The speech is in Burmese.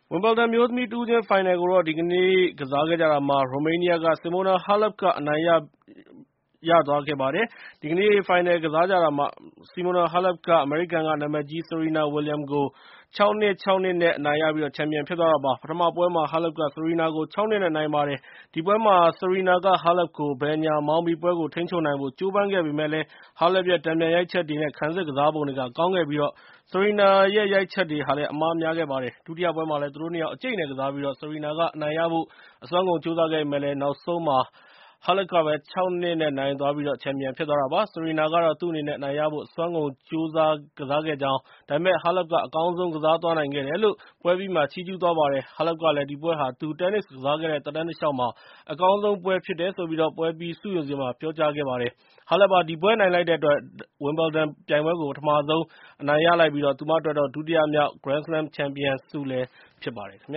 ဝင်ဘယ်ဒန်မျိုးသမီးတဦးချင်းဖိုင်နယ်ကိုတော့ဒီကနေ့ကစားခဲ့ကြတာမှာ ရိုမေးနီးယားက Simona Halep ကအနိုင်ရသွားခဲ့ပါတယ်။ ဒီကနေ့ဖိုင်နယ်ကစားကြတာမှာ Simona Halep က အမေရိကန်က နာမည်ကြီး Serena Williams ကို 6-2 6-2 နဲ့ အနိုင်ရပြီး ချန်ပီယံဖြစ်သွားတာပါ။ ပထမပွဲမှာ Halep က Serena ကို 6-2 နဲ့ နိုင်ပါတယ်။ ဒီပွဲမှာ Serena က Halep ကို ဘယ်ညမောင်းပြီး ပွဲကိုထိန်းချုပ်နိုင်ဖို့ ကြိုးပမ်းခဲ့ပေမယ့်လည်း Halep ရဲ့ တန်ပြန်ရိုက်ချက်တွေ နဲ့ ခံစစ်ကစားပုံတွေက ကောင်းခဲ့ပြီး Serena ရဲ့ ရိုက်ချက်တွေဟာလည်း အမှားများခဲ့ပါတယ်။ ဒုတိယပွဲမှာလည်း သူတို့ ၂ ယောက် အကျိတ်အနယ်ကစားပြီး Serena က အနိုင်ရဖို့ အစွမ်းကုန်ကြိုးစားခဲ့ပေမယ့်လည်း နောက်ဆုံးမှာ Halep ကပဲ 6-2 နဲ့ နိုင်သွားပြီး ချန်ပီယံဖြစ်သွားတာပါ။ Serena ကတော့ သူ့အနေနဲ့ အနိုင်ရဖို့ အစွမ်းကုန်ကြိုးစားကစားခဲ့ကြောင်း ဒါပေမဲ့ Halep က အကောင်းဆုံးကစားသွားနိုင်ခဲ့တယ်လို့ ပွဲအပြီးမှာ ချီးကျူးသွားပါတယ်။ Halep ကလည်း ဒီပွဲဟာ သူ တင်းနစ်ကစားခဲ့တဲ့ သက်တမ်းတလျှောက်မှာ အကောင်းဆုံးပွဲဖြစ်တယ်လို့ ပွဲအပြီးဆုရုံစဉ်မှာ ပြောကြားခဲ့ပါတယ်။ Halep ဟာ ဒီပွဲနိုင်လိုက်တဲ့အတွက် ဝင်ဘယ်ဒန်ပြိုင်ပွဲကို ပထမဆုံးအနိုင်ရလိုက်ပြီး သူမအတွက် ဒုတိယမြောက် Grand Slam ချန်ပီယံဆုလည်းဖြစ်ပါတယ်။ ခင်ဗျ